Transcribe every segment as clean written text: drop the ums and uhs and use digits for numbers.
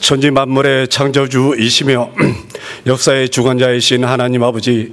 천지 만물의 창조주이시며 역사의 주관자이신 하나님 아버지,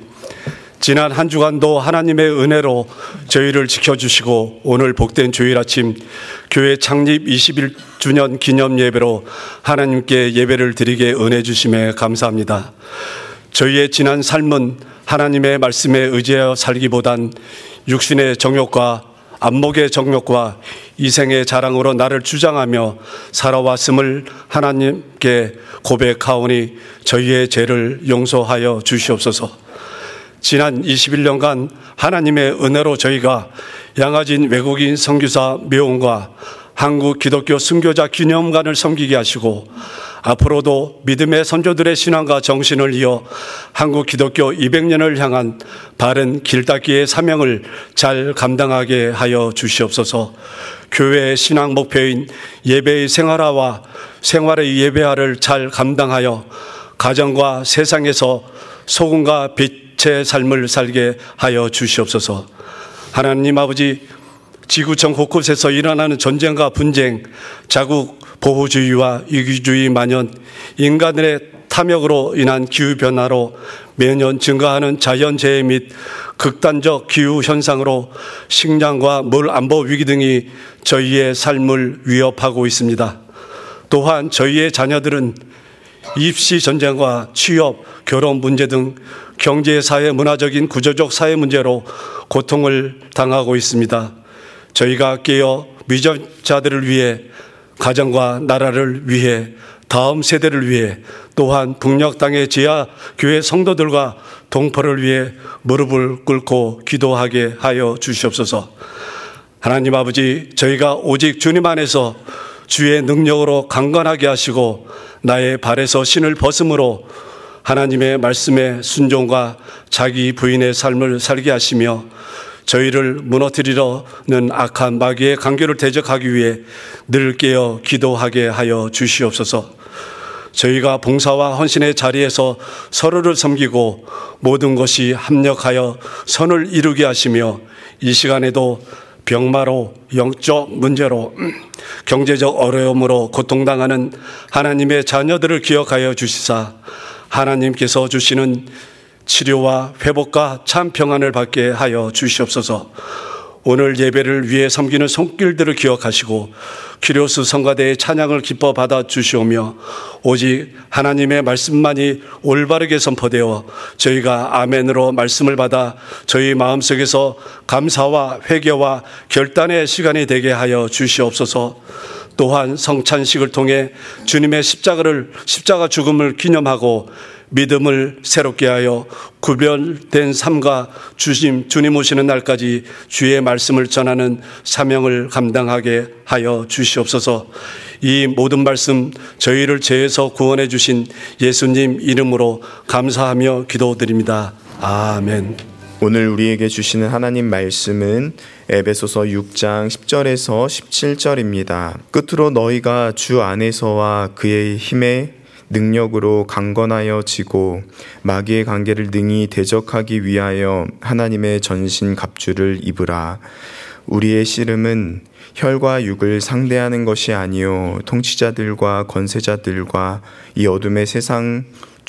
지난 한 주간도 하나님의 은혜로 저희를 지켜주시고 오늘 복된 주일 아침 교회 창립 21주년 기념 예배로 하나님께 예배를 드리게 은혜 주심에 감사합니다. 저희의 지난 삶은 하나님의 말씀에 의지하여 살기보단 육신의 정욕과 안목의 정욕과 이생의 자랑으로 나를 주장하며 살아왔음을 하나님께 고백하오니 저희의 죄를 용서하여 주시옵소서. 지난 21년간 하나님의 은혜로 저희가 양화진 외국인 선교사 묘원과 한국 기독교 순교자 기념관을 섬기게 하시고 앞으로도 믿음의 선조들의 신앙과 정신을 이어 한국 기독교 200년을 향한 바른 길닦기의 사명을 잘 감당하게 하여 주시옵소서. 교회의 신앙 목표인 예배의 생활화와 생활의 예배화를 잘 감당하여 가정과 세상에서 소금과 빛의 삶을 살게 하여 주시옵소서. 하나님 아버지, 지구촌 곳곳에서 일어나는 전쟁과 분쟁, 자국 보호주의와 이기주의 만연, 인간의 탐욕으로 인한 기후변화로 매년 증가하는 자연재해 및 극단적 기후현상으로 식량과 물 안보 위기 등이 저희의 삶을 위협하고 있습니다. 또한 저희의 자녀들은 입시 전쟁과 취업, 결혼 문제 등 경제, 사회, 문화적인 구조적 사회 문제로 고통을 당하고 있습니다. 저희가 깨어 미전자들을 위해, 가정과 나라를 위해, 다음 세대를 위해, 또한 북녘 땅의 지하 교회 성도들과 동포를 위해 무릎을 꿇고 기도하게 하여 주시옵소서. 하나님 아버지, 저희가 오직 주님 안에서 주의 능력으로 강건하게 하시고 나의 발에서 신을 벗음으로 하나님의 말씀에 순종과 자기 부인의 삶을 살게 하시며 저희를 무너뜨리려는 악한 마귀의 관계를 대적하기 위해 늘 깨어 기도하게 하여 주시옵소서. 저희가 봉사와 헌신의 자리에서 서로를 섬기고 모든 것이 합력하여 선을 이루게 하시며 이 시간에도 병마로, 영적 문제로, 경제적 어려움으로 고통당하는 하나님의 자녀들을 기억하여 주시사 하나님께서 주시는 치료와 회복과 참 평안을 받게 하여 주시옵소서. 오늘 예배를 위해 섬기는 손길들을 기억하시고 키리오스 성가대의 찬양을 기뻐 받아 주시오며 오직 하나님의 말씀만이 올바르게 선포되어 저희가 아멘으로 말씀을 받아 저희 마음속에서 감사와 회개와 결단의 시간이 되게 하여 주시옵소서. 또한 성찬식을 통해 주님의 십자가 죽음을 기념하고 믿음을 새롭게 하여 구별된 삶과 주님 오시는 날까지 주의 말씀을 전하는 사명을 감당하게 하여 주시옵소서. 이 모든 말씀 저희를 죄에서 구원해 주신 예수님 이름으로 감사하며 기도드립니다. 아멘. 오늘 우리에게 주시는 하나님 말씀은 에베소서 6장 10절에서 17절입니다. 끝으로 너희가 주 안에서와 그의 힘에 능력으로 강건하여 지고 마귀의 관계를 능히 대적하기 위하여 하나님의 전신 갑주를 입으라. 우리의 씨름은 혈과 육을 상대하는 것이 아니요 통치자들과 권세자들과 이 어둠의 세상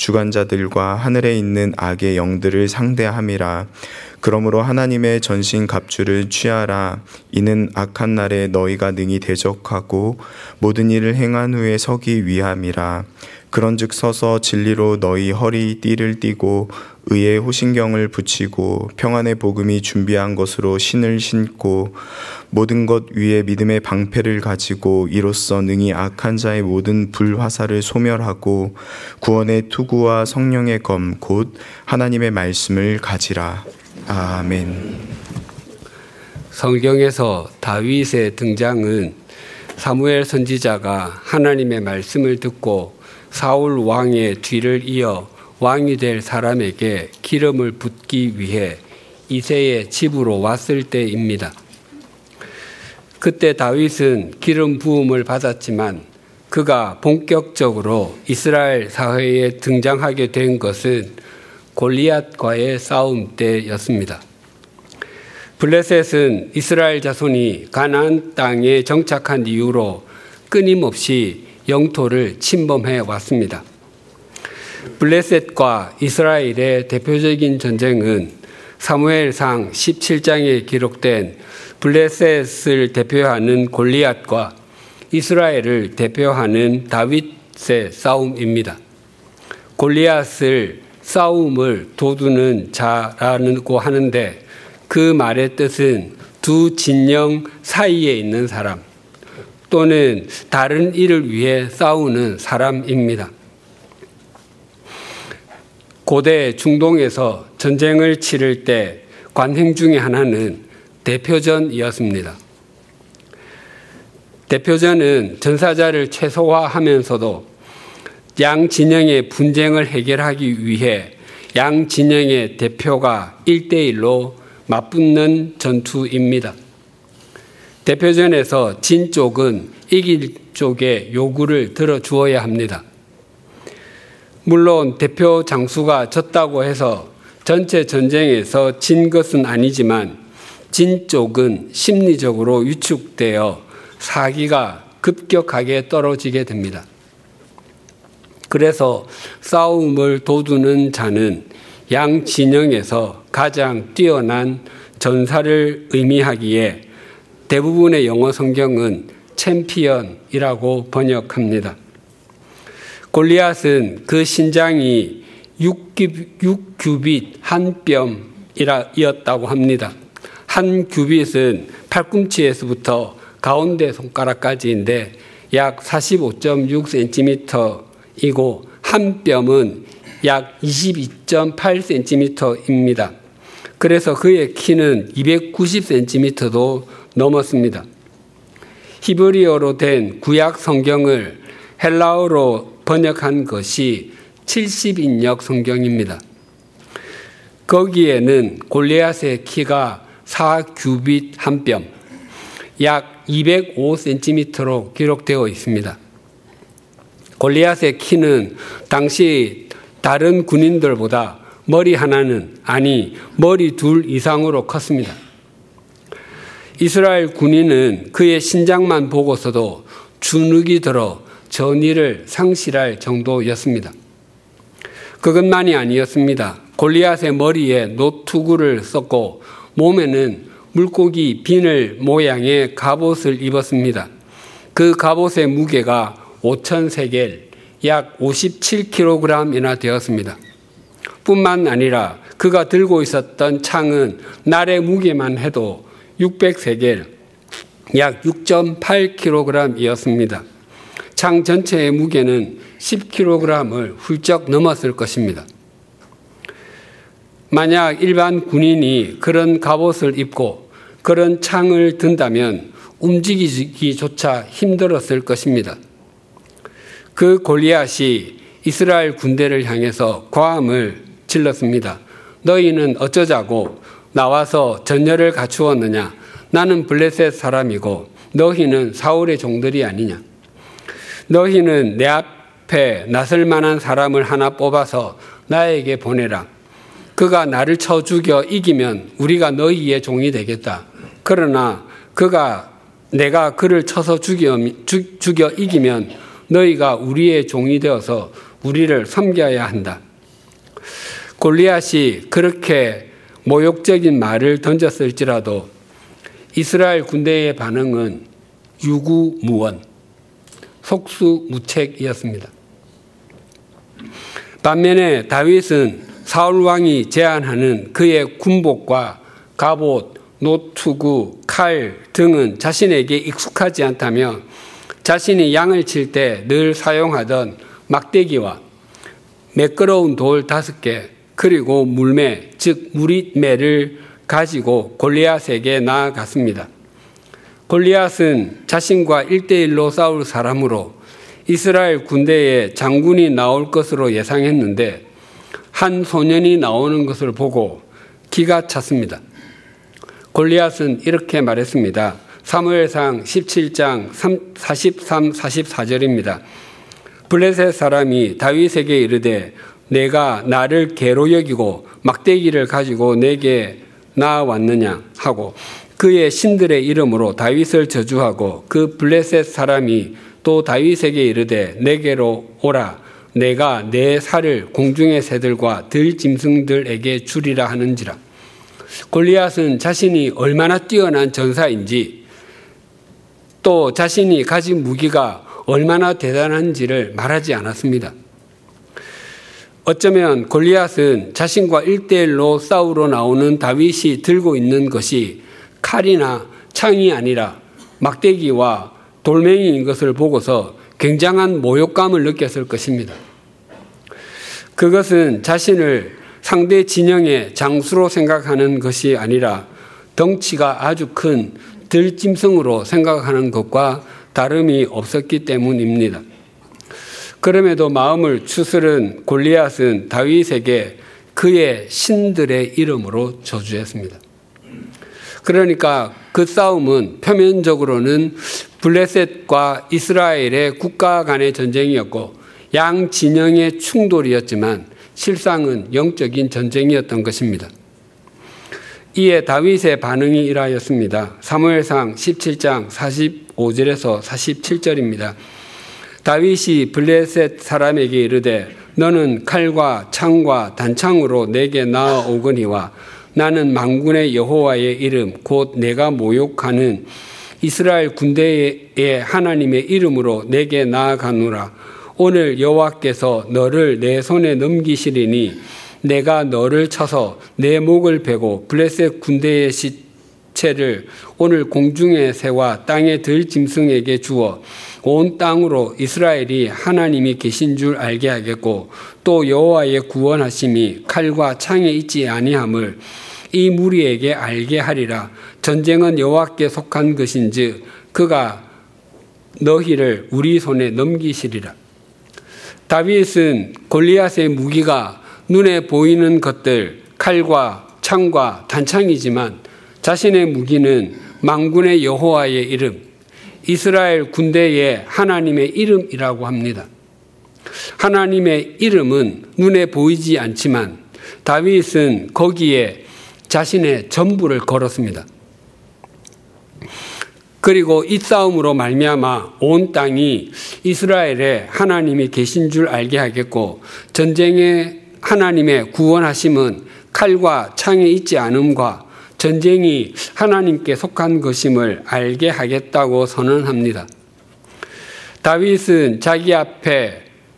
주관자들과 하늘에 있는 악의 영들을 상대함이라. 그러므로 하나님의 전신 갑주를 취하라. 이는 악한 날에 너희가 능히 대적하고 모든 일을 행한 후에 서기 위함이라. 그런즉 서서 진리로 너희 허리 띠를 띠고 의의 호신경을 붙이고 평안의 복음이 준비한 것으로 신을 신고 모든 것 위에 믿음의 방패를 가지고 이로써 능히 악한 자의 모든 불화살을 소멸하고 구원의 투구와 성령의 검 곧 하나님의 말씀을 가지라. 아멘. 성경에서 다윗의 등장은 사무엘 선지자가 하나님의 말씀을 듣고 사울 왕의 뒤를 이어 왕이 될 사람에게 기름을 붓기 위해 이새의 집으로 왔을 때입니다. 그때 다윗은 기름 부음을 받았지만 그가 본격적으로 이스라엘 사회에 등장하게 된 것은 골리앗과의 싸움 때였습니다. 블레셋은 이스라엘 자손이 가나안 땅에 정착한 이후로 끊임없이 영토를 침범해 왔습니다. 블레셋과 이스라엘의 대표적인 전쟁은 사무엘상 17장에 기록된 블레셋을 대표하는 골리앗과 이스라엘을 대표하는 다윗의 싸움입니다. 골리앗을 싸움을 도두는 자라고 하는데 그 말의 뜻은 두 진영 사이에 있는 사람 또는 다른 일을 위해 싸우는 사람입니다. 고대 중동에서 전쟁을 치를 때 관행 중에 하나는 대표전이었습니다. 대표전은 전사자를 최소화하면서도 양 진영의 분쟁을 해결하기 위해 양 진영의 대표가 1대1로 맞붙는 전투입니다. 대표전에서 진 쪽은 이길 쪽의 요구를 들어주어야 합니다. 물론 대표 장수가 졌다고 해서 전체 전쟁에서 진 것은 아니지만 진 쪽은 심리적으로 위축되어 사기가 급격하게 떨어지게 됩니다. 그래서 싸움을 도두는 자는 양 진영에서 가장 뛰어난 전사를 의미하기에 대부분의 영어 성경은 챔피언이라고 번역합니다. 골리앗은 그 신장이 6규빗 한 뼘이었다고 합니다. 한 규빗은 팔꿈치에서부터 가운데 손가락까지인데 약 45.6cm이고 한 뼘은 약 22.8cm입니다. 그래서 그의 키는 290cm도 넘었습니다. 히브리어로 된 구약 성경을 헬라어로 번역한 것이 70인역 성경입니다. 거기에는 골리앗의 키가 4규빗 한 뼘, 약 205cm로 기록되어 있습니다. 골리앗의 키는 당시 다른 군인들보다 머리 하나는 아니 머리 둘 이상으로 컸습니다. 이스라엘 군인은 그의 신장만 보고서도 주눅이 들어 전의를 상실할 정도였습니다. 그것만이 아니었습니다. 골리앗의 머리에 노투구를 썼고 몸에는 물고기 비늘 모양의 갑옷을 입었습니다. 그 갑옷의 무게가 5,000세겔, 약 57kg이나 되었습니다. 뿐만 아니라 그가 들고 있었던 창은 날의 무게만 해도 600세겔, 약 6.8kg이었습니다. 창 전체의 무게는 10kg을 훌쩍 넘었을 것입니다. 만약 일반 군인이 그런 갑옷을 입고 그런 창을 든다면 움직이기조차 힘들었을 것입니다. 그 골리앗이 이스라엘 군대를 향해서 고함을 질렀습니다. 너희는 어쩌자고 나와서 전열을 갖추었느냐? 나는 블레셋 사람이고 너희는 사울의 종들이 아니냐? 너희는 내 앞에 나설 만한 사람을 하나 뽑아서 나에게 보내라. 그가 나를 쳐 죽여 이기면 우리가 너희의 종이 되겠다. 그러나 내가 그를 쳐서 죽여 이기면 너희가 우리의 종이 되어서 우리를 섬겨야 한다. 골리앗이 그렇게 모욕적인 말을 던졌을지라도 이스라엘 군대의 반응은 유구무원, 속수무책이었습니다. 반면에 다윗은 사울 왕이 제안하는 그의 군복과 갑옷, 노투구, 칼 등은 자신에게 익숙하지 않다며 자신이 양을 칠 때 늘 사용하던 막대기와 매끄러운 돌 5개 그리고 물매, 즉 무릿매를 가지고 골리앗에게 나아갔습니다. 골리앗은 자신과 1대1로 싸울 사람으로 이스라엘 군대에 장군이 나올 것으로 예상했는데 한 소년이 나오는 것을 보고 기가 찼습니다. 골리앗은 이렇게 말했습니다. 사무엘상 17장 43, 44절입니다. 블레셋 사람이 다윗에게 이르되 내가 나를 개로 여기고 막대기를 가지고 내게 나아왔느냐 하고 그의 신들의 이름으로 다윗을 저주하고 그 블레셋 사람이 또 다윗에게 이르되 내게로 오라. 내가 내 살을 공중의 새들과 들짐승들에게 주리라 하는지라. 골리앗은 자신이 얼마나 뛰어난 전사인지 또 자신이 가진 무기가 얼마나 대단한지를 말하지 않았습니다. 어쩌면 골리앗은 자신과 1대1로 싸우러 나오는 다윗이 들고 있는 것이 칼이나 창이 아니라 막대기와 돌멩이인 것을 보고서 굉장한 모욕감을 느꼈을 것입니다. 그것은 자신을 상대 진영의 장수로 생각하는 것이 아니라 덩치가 아주 큰 들짐승으로 생각하는 것과 다름이 없었기 때문입니다. 그럼에도 마음을 추스른 골리앗은 다윗에게 그의 신들의 이름으로 저주했습니다. 그러니까 그 싸움은 표면적으로는 블레셋과 이스라엘의 국가 간의 전쟁이었고 양 진영의 충돌이었지만 실상은 영적인 전쟁이었던 것입니다. 이에 다윗의 반응이 이러하였습니다. 사무엘상 17장 45절에서 47절입니다. 다윗이 블레셋 사람에게 이르되 너는 칼과 창과 단창으로 내게 나아오거니와 나는 만군의 여호와의 이름 곧 내가 모욕하는 이스라엘 군대의 하나님의 이름으로 내게 나아가노라. 오늘 여호와께서 너를 내 손에 넘기시리니 내가 너를 쳐서 내 목을 베고 블레셋 군대의 시체를 오늘 공중의 새와 땅의 들짐승에게 주어 온 땅으로 이스라엘이 하나님이 계신 줄 알게 하겠고 또 여호와의 구원하심이 칼과 창에 있지 아니함을 이 무리에게 알게 하리라. 전쟁은 여호와께 속한 것인즉 그가 너희를 우리 손에 넘기시리라. 다윗은 골리앗의 무기가 눈에 보이는 것들, 칼과 창과 단창이지만 자신의 무기는 만군의 여호와의 이름, 이스라엘 군대의 하나님의 이름이라고 합니다. 하나님의 이름은 눈에 보이지 않지만 다윗은 거기에 자신의 전부를 걸었습니다. 그리고 이 싸움으로 말미암아 온 땅이 이스라엘에 하나님이 계신 줄 알게 하겠고 전쟁에 하나님의 구원하심은 칼과 창에 있지 않음과 전쟁이 하나님께 속한 것임을 알게 하겠다고 선언합니다. 다윗은 자기 앞에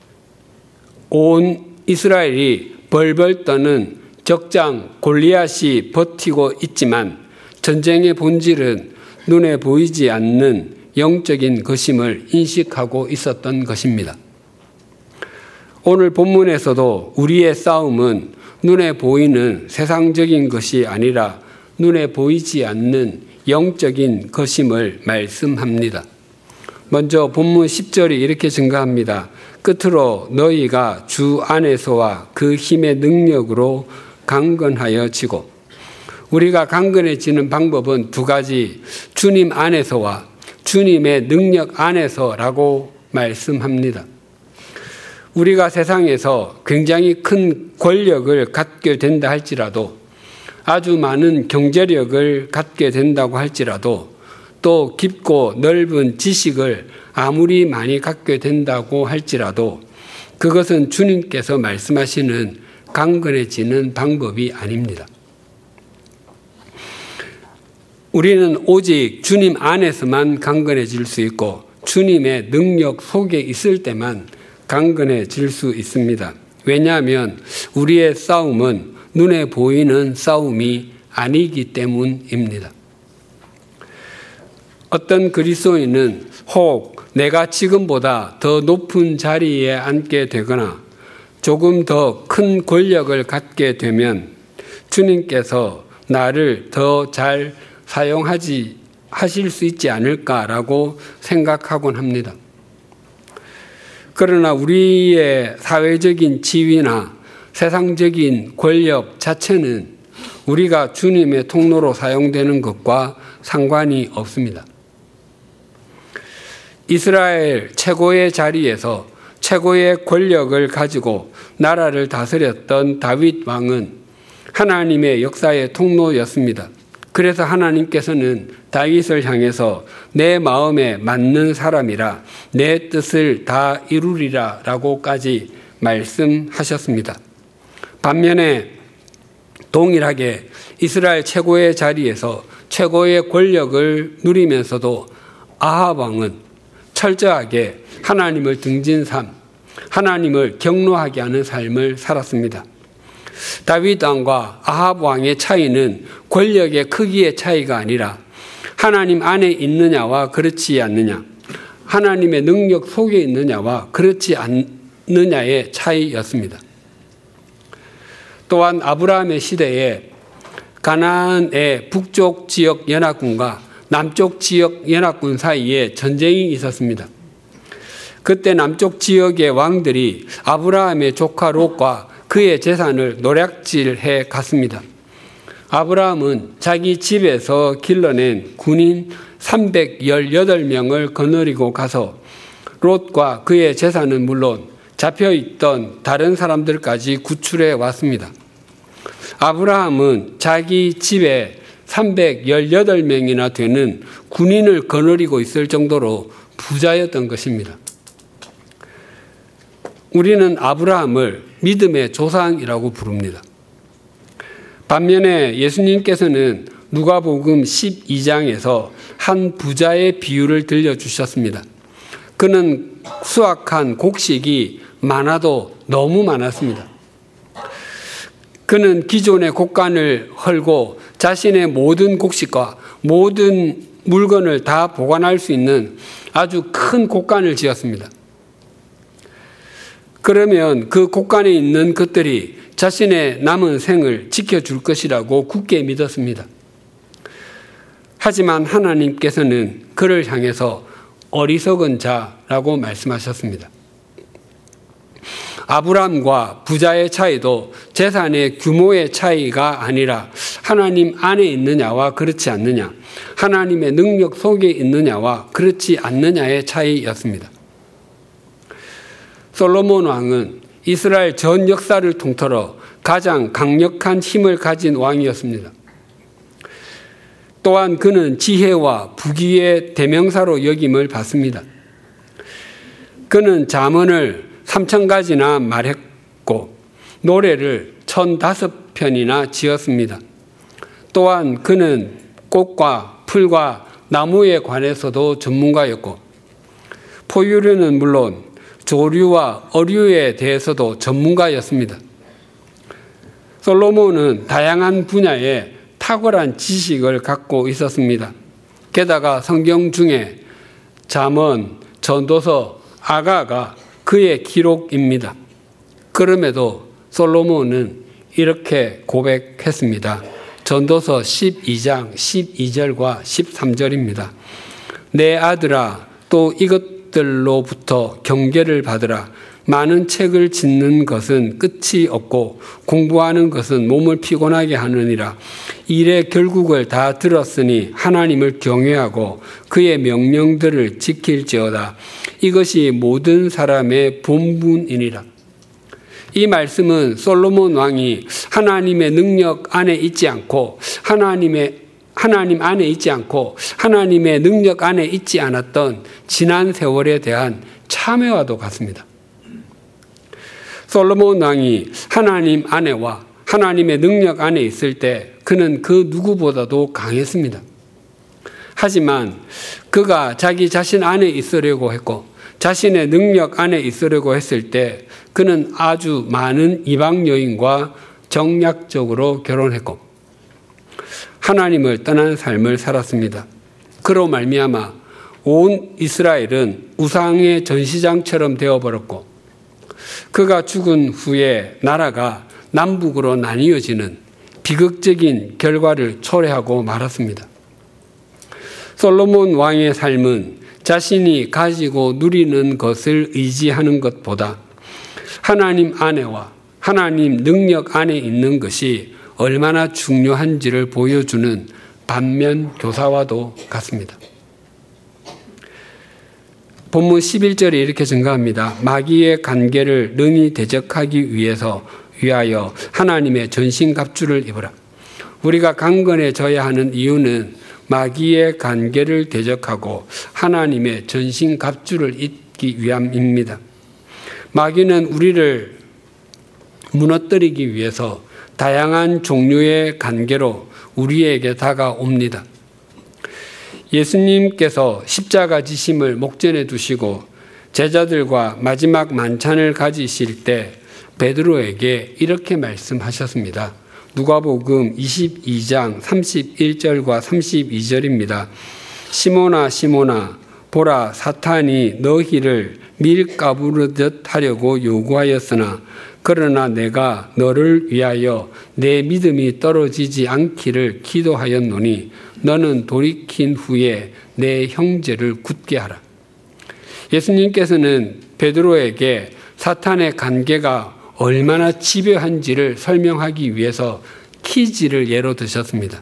온 이스라엘이 벌벌 떠는 적장 골리앗이 버티고 있지만 전쟁의 본질은 눈에 보이지 않는 영적인 것임을 인식하고 있었던 것입니다. 오늘 본문에서도 우리의 싸움은 눈에 보이는 세상적인 것이 아니라 눈에 보이지 않는 영적인 것임을 말씀합니다. 먼저 본문 10절이 이렇게 증가합니다. 끝으로 너희가 주 안에서와 그 힘의 능력으로 강건하여 지고. 우리가 강건해지는 방법은 두 가지, 주님 안에서와 주님의 능력 안에서라고 말씀합니다. 우리가 세상에서 굉장히 큰 권력을 갖게 된다 할지라도, 아주 많은 경제력을 갖게 된다고 할지라도, 또 깊고 넓은 지식을 아무리 많이 갖게 된다고 할지라도 그것은 주님께서 말씀하시는 강건해지는 방법이 아닙니다. 우리는 오직 주님 안에서만 강건해질 수 있고 주님의 능력 속에 있을 때만 강건해질 수 있습니다. 왜냐하면 우리의 싸움은 눈에 보이는 싸움이 아니기 때문입니다. 어떤 그리스도인은 혹 내가 지금보다 더 높은 자리에 앉게 되거나 조금 더 큰 권력을 갖게 되면 주님께서 나를 더 잘 하실 수 있지 않을까라고 생각하곤 합니다. 그러나 우리의 사회적인 지위나 세상적인 권력 자체는 우리가 주님의 통로로 사용되는 것과 상관이 없습니다. 이스라엘 최고의 자리에서 최고의 권력을 가지고 나라를 다스렸던 다윗 왕은 하나님의 역사의 통로였습니다. 그래서 하나님께서는 다윗을 향해서 내 마음에 맞는 사람이라 내 뜻을 다 이루리라 라고까지 말씀하셨습니다. 반면에 동일하게 이스라엘 최고의 자리에서 최고의 권력을 누리면서도 아합 왕은 철저하게 하나님을 등진 삶, 하나님을 경노하게 하는 삶을 살았습니다. 다윗 왕과 아합 왕의 차이는 권력의 크기의 차이가 아니라 하나님 안에 있느냐와 그렇지 않느냐, 하나님의 능력 속에 있느냐와 그렇지 않느냐의 차이였습니다. 또한 아브라함의 시대에 가나안의 북쪽 지역 연합군과 남쪽 지역 연합군 사이에 전쟁이 있었습니다. 그때 남쪽 지역의 왕들이 아브라함의 조카 롯과 그의 재산을 노략질해 갔습니다. 아브라함은 자기 집에서 길러낸 군인 318명을 거느리고 가서 롯과 그의 재산은 물론 잡혀있던 다른 사람들까지 구출해 왔습니다. 아브라함은 자기 집에 318명이나 되는 군인을 거느리고 있을 정도로 부자였던 것입니다. 우리는 아브라함을 믿음의 조상이라고 부릅니다. 반면에 예수님께서는 누가복음 12장에서 한 부자의 비유를 들려주셨습니다. 그는 수확한 곡식이 많아도 너무 많았습니다. 그는 기존의 곡간을 헐고 자신의 모든 곡식과 모든 물건을 다 보관할 수 있는 아주 큰 곡간을 지었습니다. 그러면 그 곡간에 있는 것들이 자신의 남은 생을 지켜줄 것이라고 굳게 믿었습니다. 하지만 하나님께서는 그를 향해서 어리석은 자라고 말씀하셨습니다. 아브라함과 부자의 차이도 재산의 규모의 차이가 아니라 하나님 안에 있느냐와 그렇지 않느냐, 하나님의 능력 속에 있느냐와 그렇지 않느냐의 차이였습니다. 솔로몬 왕은 이스라엘 전 역사를 통틀어 가장 강력한 힘을 가진 왕이었습니다. 또한 그는 지혜와 부귀의 대명사로 여김을 받습니다. 그는 잠언을 3,000가지나 말했고 노래를 1,005편이나 지었습니다. 또한 그는 꽃과 풀과 나무에 관해서도 전문가였고 포유류는 물론 조류와 어류에 대해서도 전문가였습니다. 솔로몬은 다양한 분야에 탁월한 지식을 갖고 있었습니다. 게다가 성경 중에 잠언, 전도서, 아가가 그의 기록입니다. 그럼에도 솔로몬은 이렇게 고백했습니다. 전도서 12장 12절과 13절입니다. 내 아들아, 또 이것들로부터 경계를 받으라. 많은 책을 짓는 것은 끝이 없고 공부하는 것은 몸을 피곤하게 하느니라. 일의 결국을 다 들었으니 하나님을 경외하고 그의 명령들을 지킬지어다. 이것이 모든 사람의 본분이니라. 이 말씀은 솔로몬 왕이 하나님의 능력 안에 있지 않고 하나님 안에 있지 않고 하나님의 능력 안에 있지 않았던 지난 세월에 대한 참회와도 같습니다. 솔로몬 왕이 하나님 안에와 하나님의 능력 안에 있을 때 그는 그 누구보다도 강했습니다. 하지만 그가 자기 자신 안에 있으려고 했고 자신의 능력 안에 있으려고 했을 때 그는 아주 많은 이방 여인과 정략적으로 결혼했고 하나님을 떠난 삶을 살았습니다. 그로 말미암아 온 이스라엘은 우상의 전시장처럼 되어버렸고 그가 죽은 후에 나라가 남북으로 나뉘어지는 비극적인 결과를 초래하고 말았습니다. 솔로몬 왕의 삶은 자신이 가지고 누리는 것을 의지하는 것보다 하나님 안에와 하나님 능력 안에 있는 것이 얼마나 중요한지를 보여주는 반면 교사와도 같습니다. 본문 11절에 이렇게 증가합니다. 마귀의 간계를 능히 대적하기 위하여 하나님의 전신갑주를 입으라. 우리가 강건해져야 하는 이유는 마귀의 간계를 대적하고 하나님의 전신갑주를 잇기 위함입니다. 마귀는 우리를 무너뜨리기 위해서 다양한 종류의 간계로 우리에게 다가옵니다. 예수님께서 십자가 지심을 목전에 두시고 제자들과 마지막 만찬을 가지실 때 베드로에게 이렇게 말씀하셨습니다. 누가복음 22장 31절과 32절입니다. 시몬아 시몬아 보라 사탄이 너희를 밀가부르듯 하려고 요구하였으나 그러나 내가 너를 위하여 내 믿음이 떨어지지 않기를 기도하였노니 너는 돌이킨 후에 내 형제를 굳게 하라. 예수님께서는 베드로에게 사탄의 관계가 얼마나 집요한지를 설명하기 위해서 키즈를 예로 드셨습니다.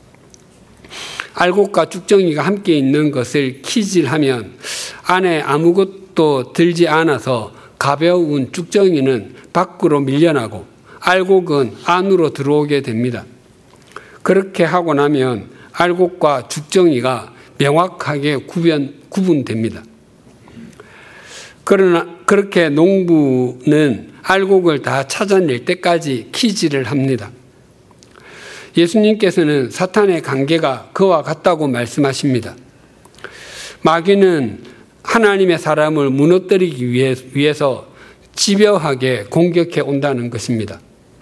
알곡과 쭉정이가 함께 있는 것을 키즈하면 안에 아무것도 들지 않아서 가벼운 쭉정이는 밖으로 밀려나고 알곡은 안으로 들어오게 됩니다. 그렇게 하고 나면 알곡과 쭉정이가 명확하게 구분됩니다. 그러나 그렇게 농부는 알곡을 다 찾아낼 때까지 키즈를 합니다. 예수님께서는 사탄의 관계가 그와 같다고 말씀하십니다. 마귀는 하나님의 사람을 무너뜨리기 위해서 집요하게 공격해 온다는 것입니다.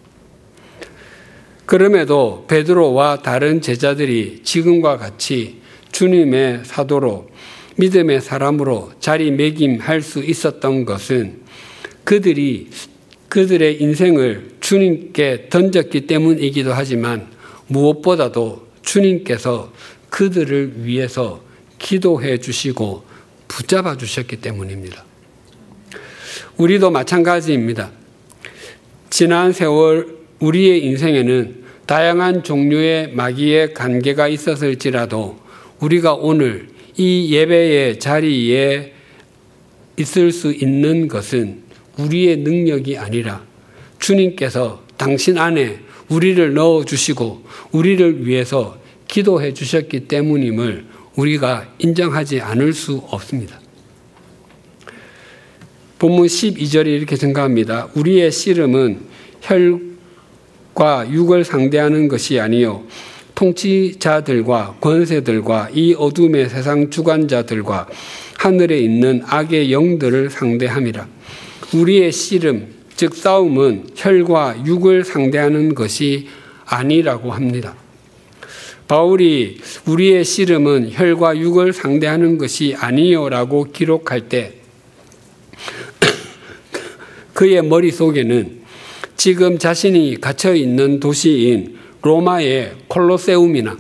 그럼에도 베드로와 다른 제자들이 지금과 같이 주님의 사도로 믿음의 사람으로 자리매김할 수 있었던 것은 그들의 인생을 주님께 던졌기 때문이기도 하지만 무엇보다도 주님께서 그들을 위해서 기도해 주시고 붙잡아 주셨기 때문입니다. 우리도 마찬가지입니다. 지난 세월 우리의 인생에는 다양한 종류의 마귀의 관계가 있었을지라도 우리가 오늘 이 예배의 자리에 있을 수 있는 것은 우리의 능력이 아니라 주님께서 당신 안에 우리를 넣어주시고 우리를 위해서 기도해 주셨기 때문임을 우리가 인정하지 않을 수 없습니다. 본문 12절에 이렇게 증가합니다. 우리의 씨름은 혈과 육을 상대하는 것이 아니요 통치자들과 권세들과 이 어둠의 세상 주관자들과 하늘에 있는 악의 영들을 상대함이라. 우리의 씨름, 즉 싸움은 혈과 육을 상대하는 것이 아니라고 합니다. 바울이 우리의 씨름은 혈과 육을 상대하는 것이 아니요라고 기록할 때 그의 머릿속에는 지금 자신이 갇혀있는 도시인 로마의 콜로세움이나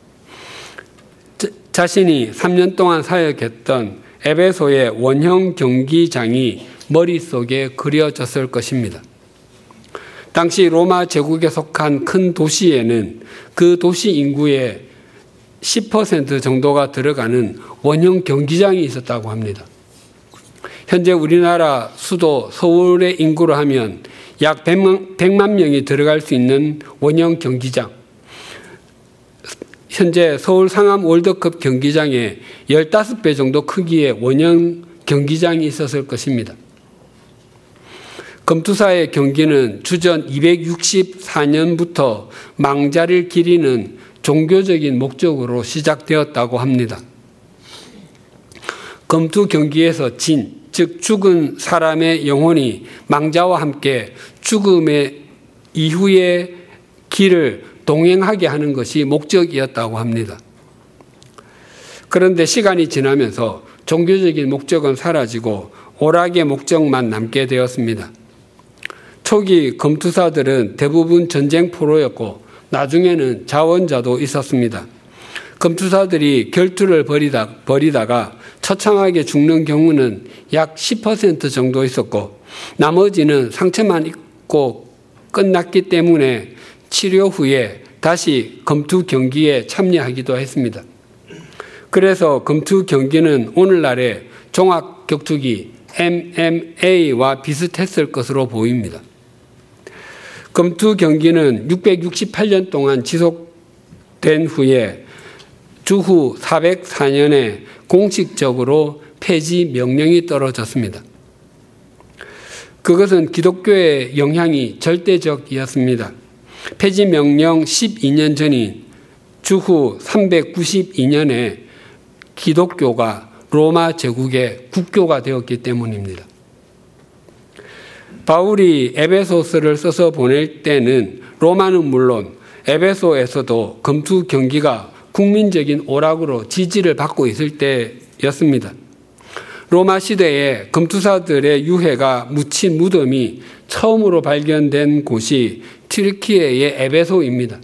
자신이 3년 동안 사역했던 에베소의 원형 경기장이 머릿속에 그려졌을 것입니다. 당시 로마 제국에 속한 큰 도시에는 그 도시 인구의 10% 정도가 들어가는 원형 경기장이 있었다고 합니다. 현재 우리나라 수도 서울의 인구로 하면 약 100만 명이 들어갈 수 있는 원형 경기장. 현재 서울 상암 월드컵 경기장에 15배 정도 크기의 원형 경기장이 있었을 것입니다. 검투사의 경기는 주전 264년부터 망자를 기리는 종교적인 목적으로 시작되었다고 합니다. 검투 경기에서 즉 죽은 사람의 영혼이 망자와 함께 죽음의 이후의 길을 동행하게 하는 것이 목적이었다고 합니다. 그런데 시간이 지나면서 종교적인 목적은 사라지고 오락의 목적만 남게 되었습니다. 초기 검투사들은 대부분 전쟁포로였고 나중에는 자원자도 있었습니다. 검투사들이 결투를 벌이다가 처참하게 죽는 경우는 약 10% 정도 있었고 나머지는 상처만 입고 끝났기 때문에 치료 후에 다시 검투 경기에 참여하기도 했습니다. 그래서 검투 경기는 오늘날의 종합격투기 MMA와 비슷했을 것으로 보입니다. 검투 경기는 668년 동안 지속된 후에 주후 404년에 공식적으로 폐지 명령이 떨어졌습니다. 그것은 기독교의 영향이 절대적이었습니다. 폐지 명령 12년 전인 주후 392년에 기독교가 로마 제국의 국교가 되었기 때문입니다. 바울이 에베소서를 써서 보낼 때는 로마는 물론 에베소에서도 검투 경기가 국민적인 오락으로 지지를 받고 있을 때였습니다. 로마 시대에 검투사들의 유해가 묻힌 무덤이 처음으로 발견된 곳이 튀르키예의 에베소입니다.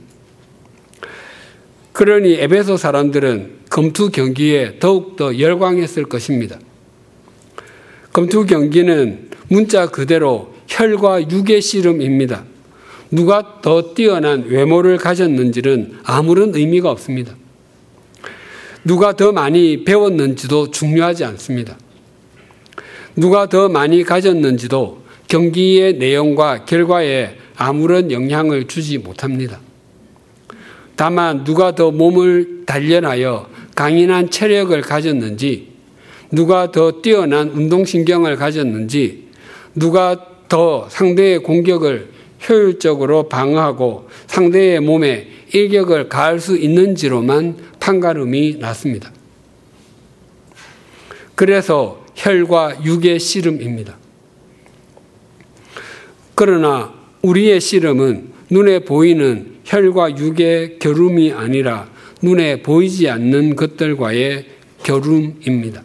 그러니 에베소 사람들은 검투 경기에 더욱더 열광했을 것입니다. 검투 경기는 문자 그대로 혈과 육의 씨름입니다. 누가 더 뛰어난 외모를 가졌는지는 아무런 의미가 없습니다. 누가 더 많이 배웠는지도 중요하지 않습니다. 누가 더 많이 가졌는지도 경기의 내용과 결과에 아무런 영향을 주지 못합니다. 다만 누가 더 몸을 단련하여 강인한 체력을 가졌는지, 누가 더 뛰어난 운동신경을 가졌는지, 누가 더 상대의 공격을 효율적으로 방어하고 상대의 몸에 일격을 가할 수 있는지로만 판가름이 났습니다. 그래서 혈과 육의 씨름입니다. 그러나 우리의 씨름은 눈에 보이는 혈과 육의 겨룸이 아니라 눈에 보이지 않는 것들과의 겨룸입니다.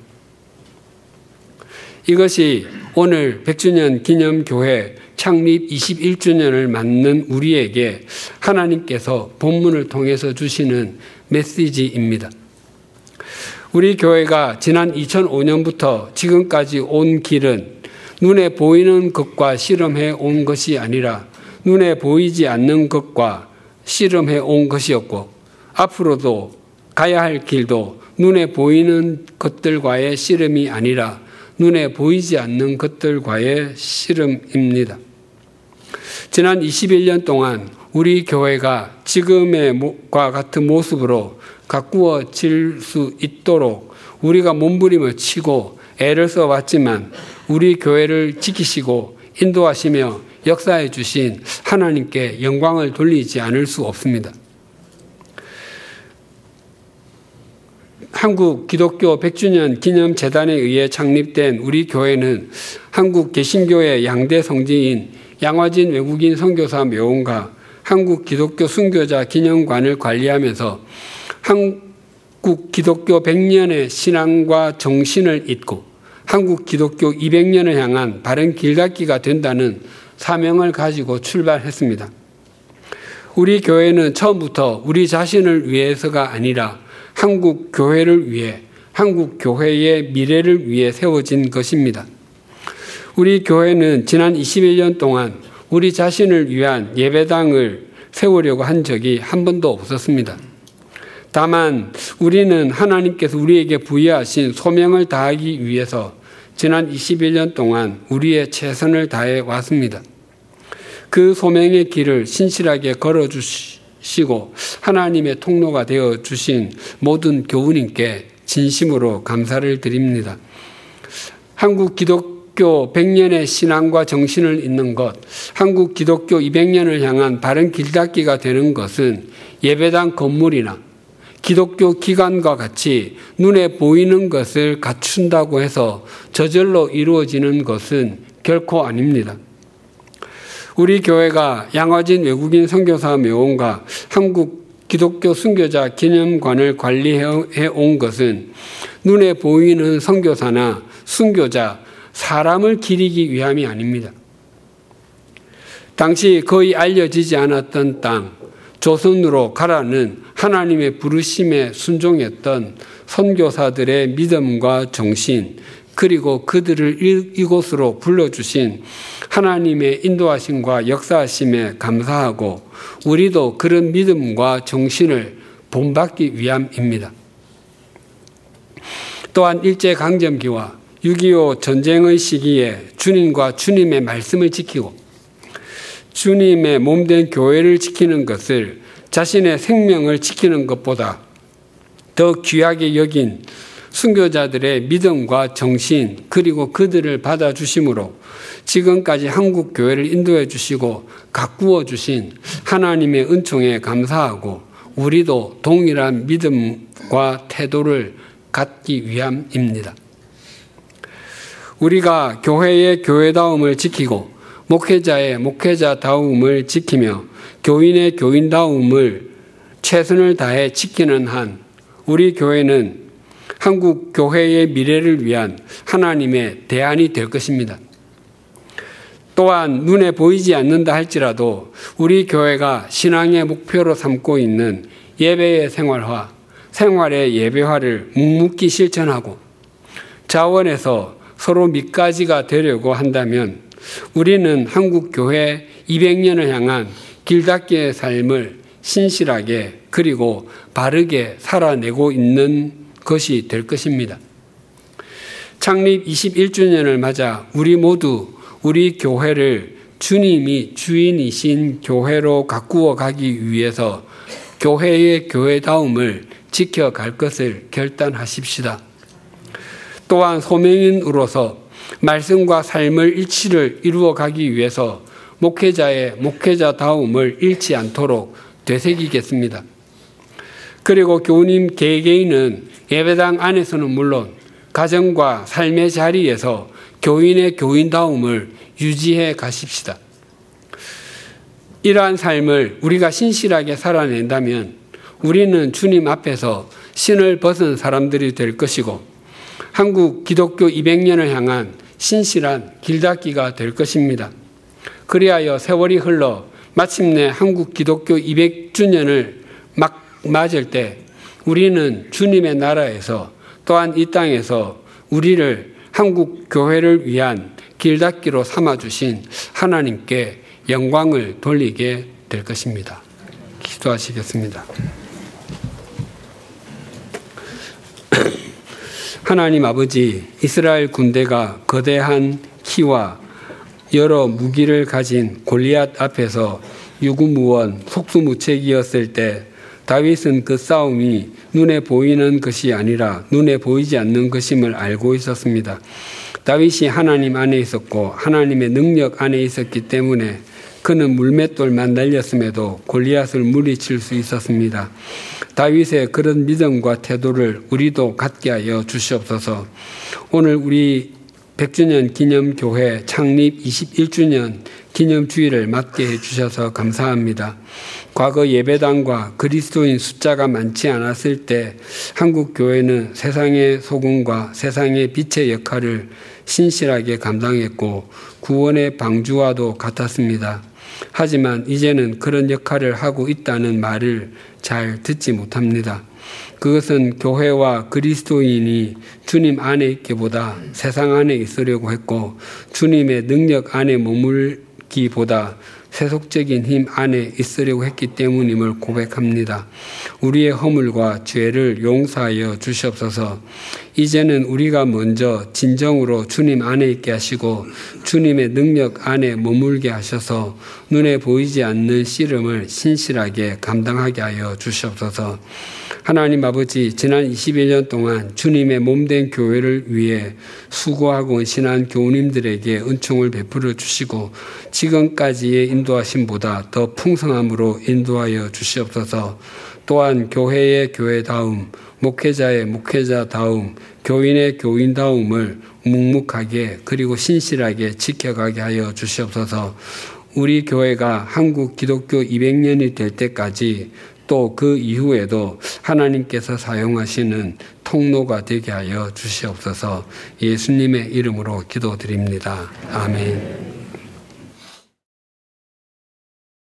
이것이 오늘 100주년 기념교회 창립 21주년을 맞는 우리에게 하나님께서 본문을 통해서 주시는 메시지입니다. 우리 교회가 지난 2005년부터 지금까지 온 길은 눈에 보이는 것과 씨름해 온 것이 아니라 눈에 보이지 않는 것과 씨름해 온 것이었고, 앞으로도 가야 할 길도 눈에 보이는 것들과의 씨름이 아니라 눈에 보이지 않는 것들과의 씨름입니다. 지난 21년 동안 우리 교회가 지금과 같은 모습으로 가꾸어질 수 있도록 우리가 몸부림을 치고 애를 써왔지만 우리 교회를 지키시고 인도하시며 역사해 주신 하나님께 영광을 돌리지 않을 수 없습니다. 한국 기독교 100주년 기념재단에 의해 창립된 우리 교회는 한국 개신교의 양대 성지인 양화진 외국인 선교사 묘원과 한국 기독교 순교자 기념관을 관리하면서 한국 기독교 100년의 신앙과 정신을 잇고 한국 기독교 200년을 향한 바른 길닫기가 된다는 사명을 가지고 출발했습니다. 우리 교회는 처음부터 우리 자신을 위해서가 아니라 한국 교회를 위해, 한국 교회의 미래를 위해 세워진 것입니다. 우리 교회는 지난 21년 동안 우리 자신을 위한 예배당을 세우려고 한 적이 한 번도 없었습니다. 다만 우리는 하나님께서 우리에게 부여하신 소명을 다하기 위해서 지난 21년 동안 우리의 최선을 다해 왔습니다. 그 소명의 길을 신실하게 걸어주시고 하나님의 통로가 되어주신 모든 교우님께 진심으로 감사를 드립니다. 한국 기독교 100년의 신앙과 정신을 잇는 것, 한국 기독교 200년을 향한 바른 길닫기가 되는 것은 예배당 건물이나 기독교 기관과 같이 눈에 보이는 것을 갖춘다고 해서 저절로 이루어지는 것은 결코 아닙니다. 우리 교회가 양화진 외국인 선교사 묘원과 한국 기독교 순교자 기념관을 관리해 온 것은 눈에 보이는 선교사나 순교자, 사람을 기리기 위함이 아닙니다. 당시 거의 알려지지 않았던 땅, 조선으로 가라는 하나님의 부르심에 순종했던 선교사들의 믿음과 정신, 그리고 그들을 이곳으로 불러주신 하나님의 인도하심과 역사하심에 감사하고 우리도 그런 믿음과 정신을 본받기 위함입니다. 또한 일제강점기와 6.25 전쟁의 시기에 주님과 주님의 말씀을 지키고 주님의 몸된 교회를 지키는 것을 자신의 생명을 지키는 것보다 더 귀하게 여긴 순교자들의 믿음과 정신, 그리고 그들을 받아주심으로 지금까지 한국 교회를 인도해 주시고 가꾸어 주신 하나님의 은총에 감사하고 우리도 동일한 믿음과 태도를 갖기 위함입니다. 우리가 교회의 교회다움을 지키고 목회자의 목회자다움을 지키며 교인의 교인다움을 최선을 다해 지키는 한 우리 교회는 한국 교회의 미래를 위한 하나님의 대안이 될 것입니다. 또한 눈에 보이지 않는다 할지라도 우리 교회가 신앙의 목표로 삼고 있는 예배의 생활화, 생활의 예배화를 묵묵히 실천하고 자원해서 서로 밑가지가 되려고 한다면 우리는 한국 교회 200년을 향한 길닫기의 삶을 신실하게 그리고 바르게 살아내고 있는 것이 될 것입니다. 창립 21주년을 맞아 우리 모두 우리 교회를 주님이 주인이신 교회로 가꾸어 가기 위해서 교회의 교회다움을 지켜갈 것을 결단하십시다. 또한 소명인으로서 말씀과 삶의 일치를 이루어 가기 위해서 목회자의 목회자다움을 잃지 않도록 되새기겠습니다. 그리고 교우님 개개인은 예배당 안에서는 물론 가정과 삶의 자리에서 교인의 교인다움을 유지해 가십시다. 이러한 삶을 우리가 신실하게 살아낸다면 우리는 주님 앞에서 신을 벗은 사람들이 될 것이고 한국 기독교 200년을 향한 신실한 길닫기가 될 것입니다. 그리하여 세월이 흘러 마침내 한국 기독교 200주년을 막 맞을 때 우리는 주님의 나라에서 또한 이 땅에서 우리를 한국 교회를 위한 길닫기로 삼아주신 하나님께 영광을 돌리게 될 것입니다. 기도하시겠습니다. 하나님 아버지, 이스라엘 군대가 거대한 키와 여러 무기를 가진 골리앗 앞에서 유구무원, 속수무책이었을 때 다윗은 그 싸움이 눈에 보이는 것이 아니라 눈에 보이지 않는 것임을 알고 있었습니다. 다윗이 하나님 안에 있었고 하나님의 능력 안에 있었기 때문에 그는 물맷돌만 날렸음에도 골리앗을 물리칠 수 있었습니다. 다윗의 그런 믿음과 태도를 우리도 갖게 하여 주시옵소서. 오늘 우리 100주년 기념교회 창립 21주년 기념주일을 맞게 해주셔서 감사합니다. 과거 예배당과 그리스도인 숫자가 많지 않았을 때 한국 교회는 세상의 소금과 세상의 빛의 역할을 신실하게 감당했고 구원의 방주와도 같았습니다. 하지만 이제는 그런 역할을 하고 있다는 말을 잘 듣지 못합니다. 그것은 교회와 그리스도인이 주님 안에 있기보다 세상 안에 있으려고 했고 주님의 능력 안에 머물기보다 세속적인 힘 안에 있으려고 했기 때문임을 고백합니다. 우리의 허물과 죄를 용서하여 주시옵소서. 이제는 우리가 먼저 진정으로 주님 안에 있게 하시고 주님의 능력 안에 머물게 하셔서 눈에 보이지 않는 씨름을 신실하게 감당하게 하여 주시옵소서. 하나님 아버지, 지난 21년 동안 주님의 몸된 교회를 위해 수고하고 온 신한 교우님들에게 은총을 베풀어 주시고 지금까지의 인도하심보다 더 풍성함으로 인도하여 주시옵소서. 또한 교회의 교회다움, 목회자의 목회자다움, 교인의 교인다움을 묵묵하게 그리고 신실하게 지켜가게 하여 주시옵소서. 우리 교회가 한국 기독교 200년이 될 때까지 또 그 이후에도 하나님께서 사용하시는 통로가 되게 하여 주시옵소서. 예수님의 이름으로 기도드립니다. 아멘.